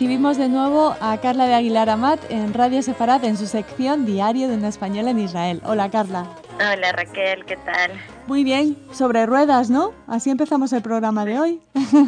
recibimos de nuevo a Carla de Aguilar Amat en Radio Sefarad en su sección Diario de una Española en Israel. Hola, Carla. Hola, Raquel, ¿qué tal? Muy bien, sobre ruedas, ¿no? Así empezamos el programa de hoy.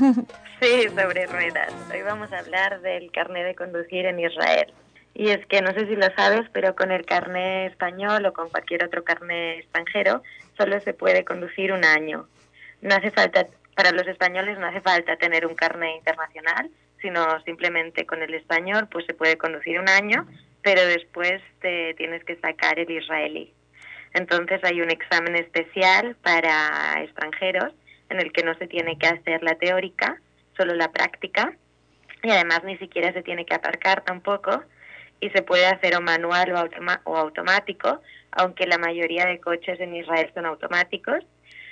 Sí, sobre ruedas. Hoy vamos a hablar del carné de conducir en Israel. Y es que no sé si lo sabes, pero con el carné español o con cualquier otro carné extranjero solo se puede conducir un año. No hace falta, para los españoles no hace falta tener un carné internacional, sino simplemente con el español pues se puede conducir un año, pero después te tienes que sacar el israelí. Entonces hay un examen especial para extranjeros en el que no se tiene que hacer la teórica, solo la práctica, y además ni siquiera se tiene que aparcar tampoco, y se puede hacer o manual o automático, aunque la mayoría de coches en Israel son automáticos.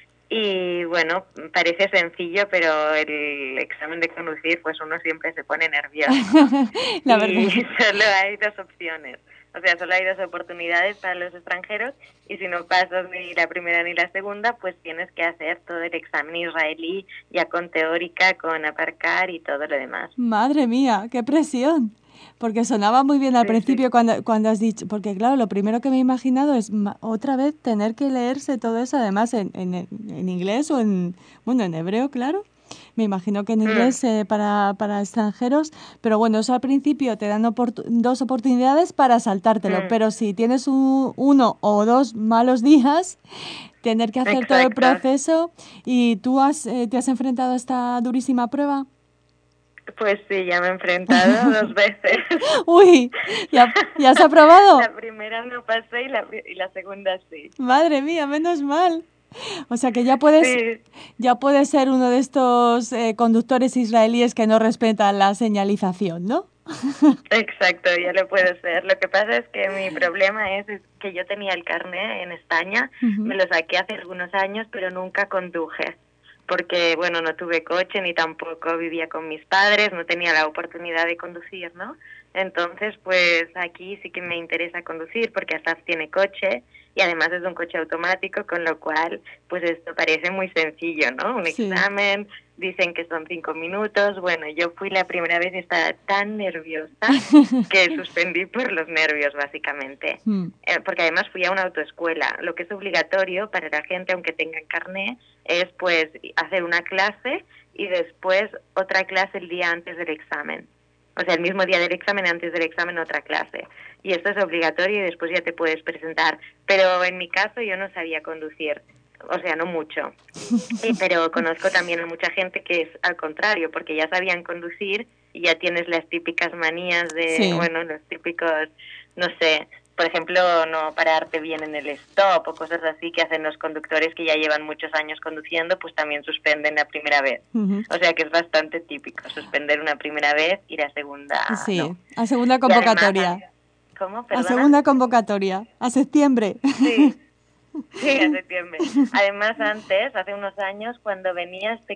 Y bueno, parece sencillo, pero el examen de conducir, pues uno siempre se pone nervioso, ¿no? La Y verdad. solo hay dos opciones. O sea, solo hay dos oportunidades para los extranjeros y si no pasas ni la primera ni la segunda, pues tienes que hacer todo el examen israelí, ya con teórica, con aparcar y todo lo demás. Madre mía, qué presión. Porque sonaba muy bien al principio cuando has dicho, porque claro, lo primero que me he imaginado es otra vez tener que leerse todo eso, además en inglés o en hebreo, claro. Me imagino que en inglés para extranjeros, pero bueno, eso al principio te dan dos oportunidades para saltártelo, pero si tienes uno o dos malos días, tener que hacer todo el proceso. ¿Y tú te has enfrentado a esta durísima prueba? Pues sí, ya me he enfrentado 2 veces. Uy, ¿ya has aprobado? La primera no pasé y la segunda sí. Madre mía, menos mal. O sea que ya puedes ser uno de estos conductores israelíes que no respetan la señalización, ¿no? Exacto, ya lo puedo ser. Lo que pasa es que mi problema es que yo tenía el carné en España, me lo saqué hace algunos años, pero nunca conduje. Porque, bueno, no tuve coche ni tampoco vivía con mis padres, no tenía la oportunidad de conducir, ¿no? Entonces, pues aquí sí que me interesa conducir porque Asaf tiene coche y además es un coche automático, con lo cual, pues esto parece muy sencillo, ¿no? Un examen, dicen que son 5 minutos. Bueno, yo fui la primera vez y estaba tan nerviosa que suspendí por los nervios, básicamente. Porque además fui a una autoescuela. Lo que es obligatorio para la gente, aunque tengan carné, es pues hacer una clase y después otra clase el día antes del examen. O sea, el mismo día del examen, antes del examen, otra clase. Y esto es obligatorio y después ya te puedes presentar. Pero en mi caso yo no sabía conducir, o sea, no mucho. Pero conozco también a mucha gente que es al contrario, porque ya sabían conducir y ya tienes las típicas manías de, bueno, los típicos, no sé, por ejemplo, no pararte bien en el stop o cosas así que hacen los conductores que ya llevan muchos años conduciendo, pues también suspenden la primera vez. O sea que es bastante típico, suspender una primera vez y la segunda no. A segunda convocatoria. Además, ¿cómo? ¿Perdona? A segunda convocatoria, a septiembre. Sí. Sí, a septiembre. Además, antes, hace unos años, cuando venías te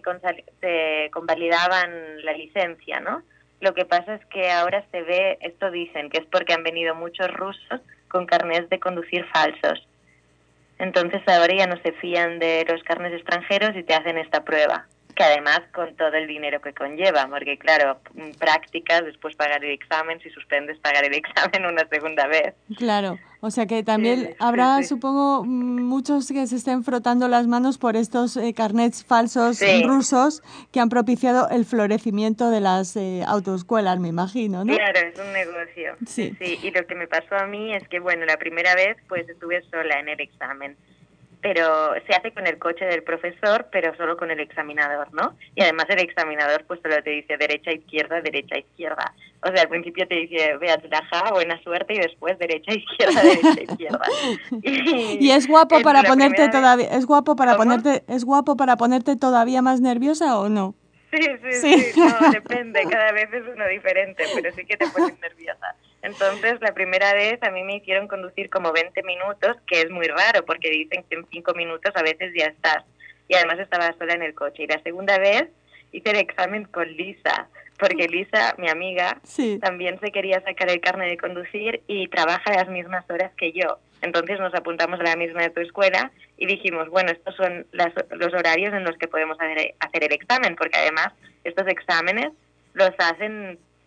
convalidaban la licencia, ¿no? Lo que pasa es que ahora se ve, esto dicen, que es porque han venido muchos rusos con carnés de conducir falsos. Entonces ahora ya no se fían de los carnés extranjeros y te hacen esta prueba, que además con todo el dinero que conlleva, porque claro, prácticas, después pagar el examen, si suspendes pagar el examen una segunda vez. Claro, o sea que también habrá, supongo, muchos que se estén frotando las manos por estos carnets falsos rusos que han propiciado el florecimiento de las autoescuelas, me imagino, ¿no? Claro, es un negocio. Sí. Y lo que me pasó a mí es que, bueno, la primera vez pues estuve sola en el examen, pero se hace con el coche del profesor, pero solo con el examinador, ¿no? Y además el examinador pues solo te dice derecha, izquierda, derecha, izquierda. O sea, al principio te dice, Beatzlaja, buena suerte, y después derecha, izquierda, derecha, izquierda. Y es guapo para ponerte todavía, es guapo para ponerte todavía más nerviosa ¿o no? Sí, no, depende, cada vez es uno diferente, pero sí que te pones nerviosa. Entonces, la primera vez a mí me hicieron conducir como 20 minutos, que es muy raro, porque dicen que en 5 minutos a veces ya estás. Y además estaba sola en el coche. Y la segunda vez hice el examen con Lisa, porque Lisa, mi amiga, también se quería sacar el carnet de conducir y trabaja las mismas horas que yo. Entonces nos apuntamos a la misma autoescuela y dijimos, bueno, estos son los horarios en los que podemos hacer el examen, porque además estos exámenes los hacen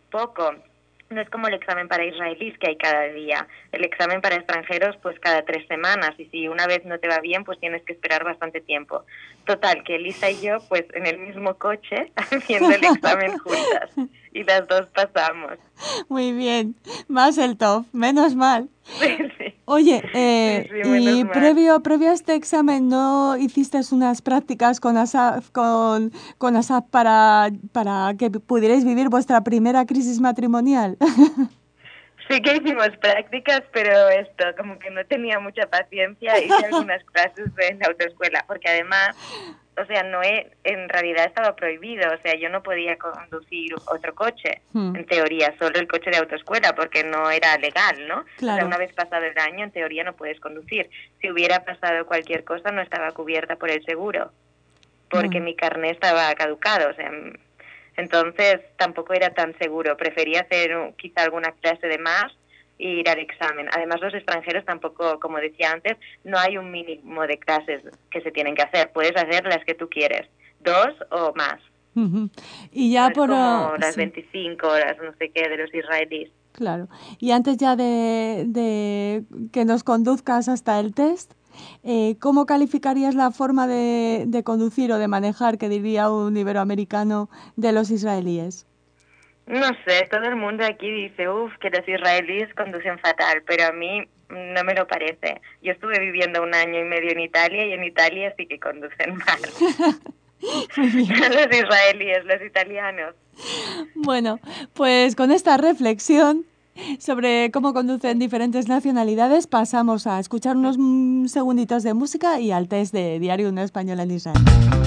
poco. No es como el examen para israelíes que hay cada día. El examen para extranjeros pues cada 3 semanas, y si una vez no te va bien pues tienes que esperar bastante tiempo. Total, que Elisa y yo pues en el mismo coche haciendo el examen juntas y las dos pasamos. Muy bien, más el top, menos mal. Sí, sí. Oye, Sí, menos y mal. previo a este examen, ¿no hiciste unas prácticas con ASAP, con ASAP para que pudierais vivir vuestra primera crisis matrimonial? Sí que hicimos prácticas, pero esto, como que no tenía mucha paciencia, hice algunas clases en la autoescuela, porque además, o sea, en realidad estaba prohibido, o sea, yo no podía conducir otro coche, en teoría, solo el coche de autoescuela, porque no era legal, ¿no? Claro. O sea, una vez pasado el año, en teoría no puedes conducir. Si hubiera pasado cualquier cosa, no estaba cubierta por el seguro, porque mi carné estaba caducado, o sea... Entonces tampoco era tan seguro, prefería hacer quizá alguna clase de más e ir al examen. Además los extranjeros tampoco, como decía antes, no hay un mínimo de clases que se tienen que hacer, puedes hacer las que tú quieres, 2 o más. Y ya no por es como las sí. 25 horas, no sé qué, de los israelíes. Claro. Y antes ya de que nos conduzcas hasta el test, ¿cómo calificarías la forma de conducir o de manejar, que diría un iberoamericano, de los israelíes? No sé, todo el mundo aquí dice, que los israelíes conducen fatal, pero a mí no me lo parece. Yo estuve viviendo 1 año y medio en Italia y en Italia sí que conducen mal. Muy bien. Los israelíes, los italianos. Bueno, pues con esta reflexión sobre cómo conducen diferentes nacionalidades pasamos a escuchar unos segunditos de música y al test de Diario Una Española en Israel.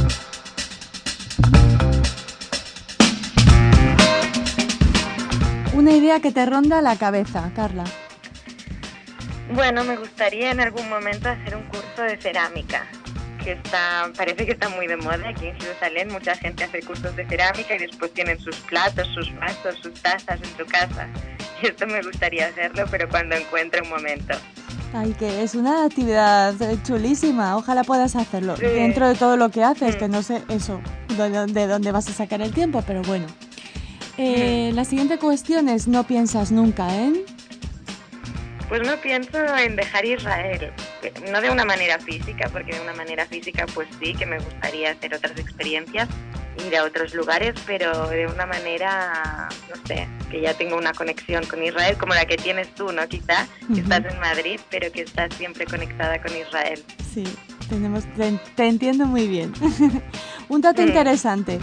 Una idea que te ronda la cabeza, Carla. Bueno, me gustaría en algún momento hacer un curso de cerámica, que parece que está muy de moda aquí en Jerusalén. Mucha gente hace cursos de cerámica y después tienen sus platos, sus vasos, sus tazas en su casa. Y esto me gustaría hacerlo, pero cuando encuentre un momento. Ay, que es una actividad chulísima. Ojalá puedas hacerlo. Sí. Dentro de todo lo que haces, que no sé eso, de dónde vas a sacar el tiempo, pero bueno. La siguiente cuestión es, ¿no piensas nunca en...? Pues no pienso en dejar Israel, no de una manera física, porque de una manera física pues sí, que me gustaría hacer otras experiencias, ir a otros lugares, pero de una manera, no sé, que ya tengo una conexión con Israel, como la que tienes tú, ¿no? Quizá, que estás en Madrid, pero que estás siempre conectada con Israel. Sí, te entiendo muy bien. Un dato interesante.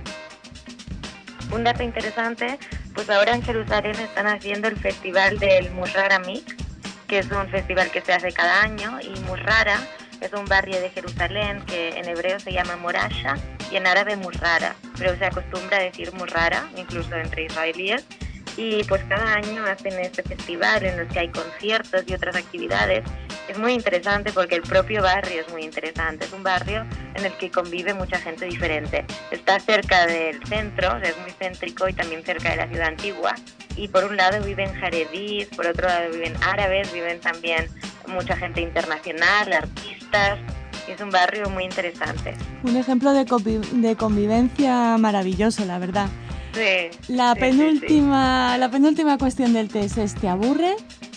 Un dato interesante, pues ahora en Jerusalén están haciendo el festival del Murrara Mix, que es un festival que se hace cada año, y Murrara es un barrio de Jerusalén que en hebreo se llama Morasha y en árabe Murrara, pero se acostumbra a decir Murrara, incluso entre israelíes, y pues cada año hacen este festival en el que hay conciertos y otras actividades. Es muy interesante porque el propio barrio es muy interesante, es un barrio en el que convive mucha gente diferente. Está cerca del centro, es muy céntrico y también cerca de la ciudad antigua, y por un lado viven jaredíes, por otro lado viven árabes, viven también mucha gente internacional, artistas, y es un barrio muy interesante. Un ejemplo de convivencia maravilloso, la verdad. Sí. La penúltima cuestión del test es, ¿te aburre?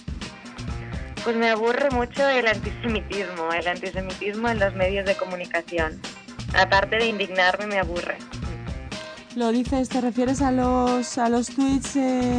Pues me aburre mucho el antisemitismo en los medios de comunicación. Aparte de indignarme, me aburre. ¿Lo dices, te refieres a los tweets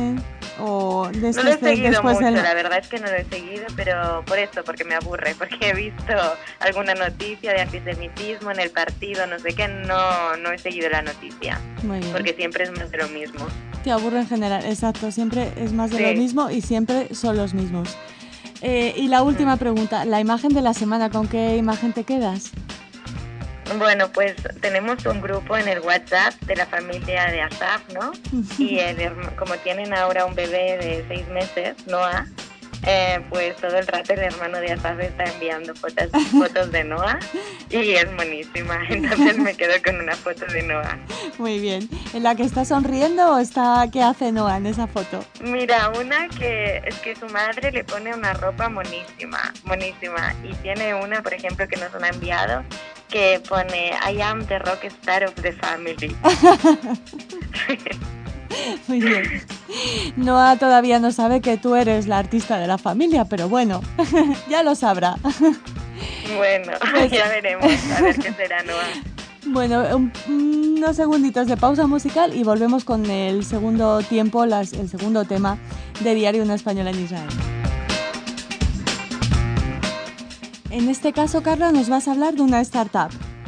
o de No lo he seguido mucho, del... la verdad es que no lo he seguido, pero por esto, porque me aburre, porque he visto alguna noticia de antisemitismo en el partido, no sé qué, no he seguido la noticia. Muy bien. Porque siempre es más de lo mismo. Te aburre en general, exacto, siempre es más de lo mismo y siempre son los mismos. Y la última pregunta, la imagen de la semana, ¿con qué imagen te quedas? Bueno, pues tenemos un grupo en el WhatsApp de la familia de Asaf, ¿no? Y como tienen ahora un bebé de 6 meses, Noah, pues todo el rato el hermano de Asaf está enviando fotos de Noah y es buenísima. Entonces me quedo con una foto de Noah. Muy bien. ¿En la que está sonriendo o qué hace Noah en esa foto? Mira, una que es que su madre le pone una ropa monísima. Y tiene una, por ejemplo, que nos han enviado, que pone I am the rock star of the family. Muy bien. Noa todavía no sabe que tú eres la artista de la familia, pero bueno, ya lo sabrá. Bueno, pues ya veremos, a ver qué será, Noa. Bueno, unos segunditos de pausa musical y volvemos con el segundo tiempo, el segundo tema de Diario Una Española en Israel. En este caso, Carla, nos vas a hablar de una startup.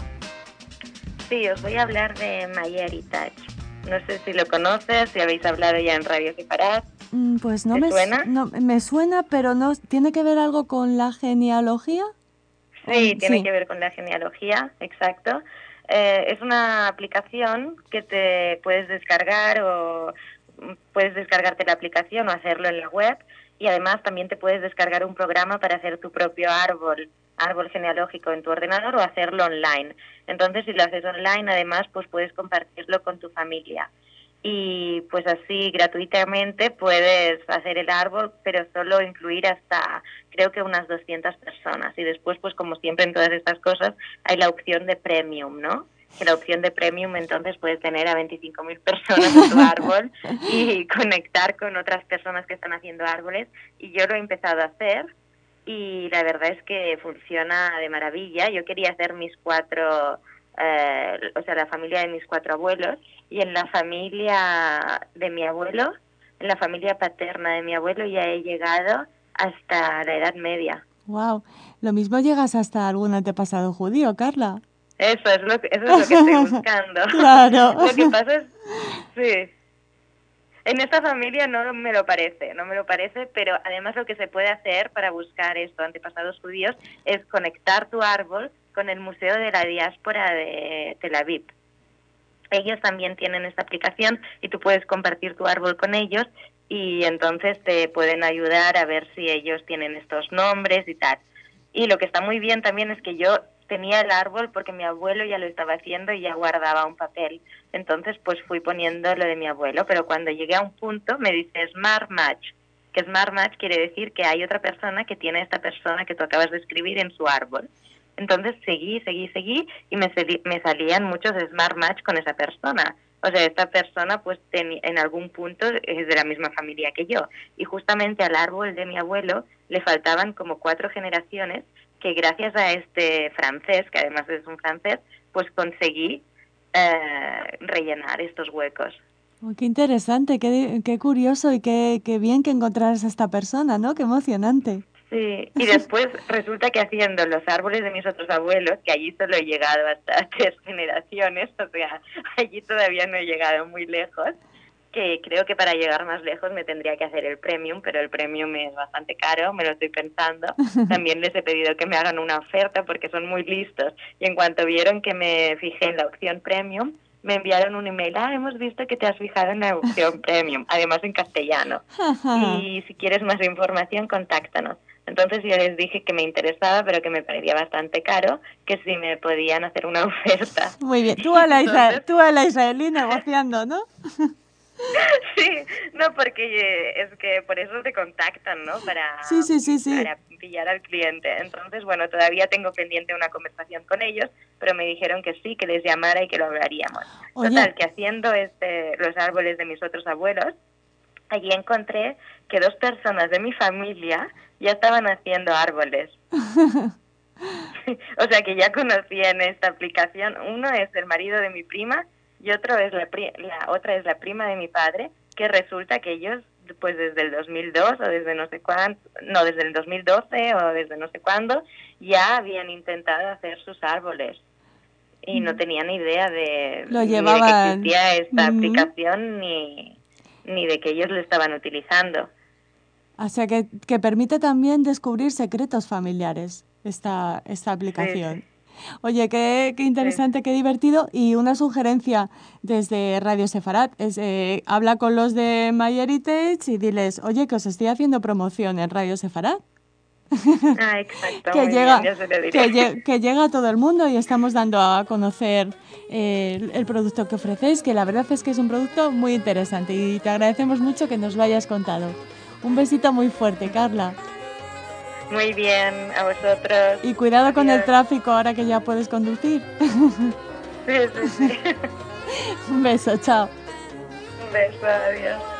Sí, os voy a hablar de MyHeritage. No sé si lo conoces, si habéis hablado ya en Radio Separat. Pues no ¿Te suena? No, me suena, pero no. ¿Tiene que ver algo con la genealogía? Sí, tiene que ver con la genealogía, exacto. Es una aplicación que te puedes descargar o puedes descargarte la aplicación o hacerlo en la web, y además también te puedes descargar un programa para hacer tu propio árbol genealógico en tu ordenador o hacerlo online. Entonces, si lo haces online, además, pues puedes compartirlo con tu familia. Y pues así gratuitamente puedes hacer el árbol, pero solo incluir hasta, creo que unas 200 personas. Y después, pues como siempre en todas estas cosas, hay la opción de premium, ¿no? Que la opción de premium entonces puedes tener a 25.000 personas en tu árbol y conectar con otras personas que están haciendo árboles. Y yo lo he empezado a hacer y la verdad es que funciona de maravilla. Yo quería hacer mis 4... la familia de mis 4 abuelos, y en la familia de mi abuelo, en la familia paterna de mi abuelo, ya he llegado hasta la Edad Media. Wow, lo mismo llegas hasta algún antepasado judío, Carla. Eso es lo que estoy buscando. Claro. Lo que pasa es, sí, en esta familia no me lo parece, pero además lo que se puede hacer para buscar esto, antepasados judíos, es conectar tu árbol con el Museo de la Diáspora de Tel Aviv. Ellos también tienen esta aplicación y tú puedes compartir tu árbol con ellos, y entonces te pueden ayudar a ver si ellos tienen estos nombres y tal. Y lo que está muy bien también es que yo tenía el árbol porque mi abuelo ya lo estaba haciendo y ya guardaba un papel. Entonces pues fui poniendo lo de mi abuelo, pero cuando llegué a un punto me dice Smart Match, que Smart Match quiere decir que hay otra persona que tiene esta persona que tú acabas de escribir en su árbol. Entonces seguí y me salían muchos Smart Match con esa persona. O sea, esta persona pues en algún punto es de la misma familia que yo. Y justamente al árbol de mi abuelo le faltaban como 4 generaciones, que gracias a este francés, que además es un francés, pues conseguí rellenar estos huecos. Oh, qué interesante, qué curioso y qué bien que encontraras a esta persona, ¿no? Qué emocionante. Sí, y después resulta que haciendo los árboles de mis otros abuelos, que allí solo he llegado hasta 3 generaciones, o sea, allí todavía no he llegado muy lejos, que creo que para llegar más lejos me tendría que hacer el premium, pero el premium es bastante caro, me lo estoy pensando. También les he pedido que me hagan una oferta porque son muy listos, y en cuanto vieron que me fijé en la opción premium, me enviaron un email: hemos visto que te has fijado en la opción premium, además en castellano, y si quieres más información, contáctanos. Entonces yo les dije que me interesaba, pero que me parecía bastante caro, que si me podían hacer una oferta. Muy bien, tú a la israelí negociando, ¿no? Sí, no, porque es que por eso te contactan, ¿no? Para pillar al cliente. Entonces, bueno, todavía tengo pendiente una conversación con ellos, pero me dijeron que sí, que les llamara y que lo hablaríamos. Oye. Total, que haciendo los árboles de mis otros abuelos, allí encontré que 2 personas de mi familia ya estaban haciendo árboles. O sea, que ya conocían esta aplicación. Uno es el marido de mi prima y otro es la otra es la prima de mi padre, que resulta que ellos, pues desde el 2002 o desde no sé cuándo, no, desde el 2012 o desde no sé cuándo, ya habían intentado hacer sus árboles. Y no tenían idea de, ni de que existía esta aplicación ni de que ellos lo estaban utilizando. O sea, que permite también descubrir secretos familiares esta aplicación. Sí. Oye, qué interesante, sí. Qué divertido. Y una sugerencia desde Radio Sefarat es habla con los de MyHeritage y diles: oye, que os estoy haciendo promoción en Radio Sefarat. Ah, exacto. que, llega, bien, se lo diré. Que llega a todo el mundo y estamos dando a conocer el producto que ofrecéis, que la verdad es que es un producto muy interesante y te agradecemos mucho que nos lo hayas contado. Un besito muy fuerte, Carla. Muy bien, a vosotros. Y cuidado con el tráfico ahora que ya puedes conducir. Sí. Un beso, chao. Un beso, adiós.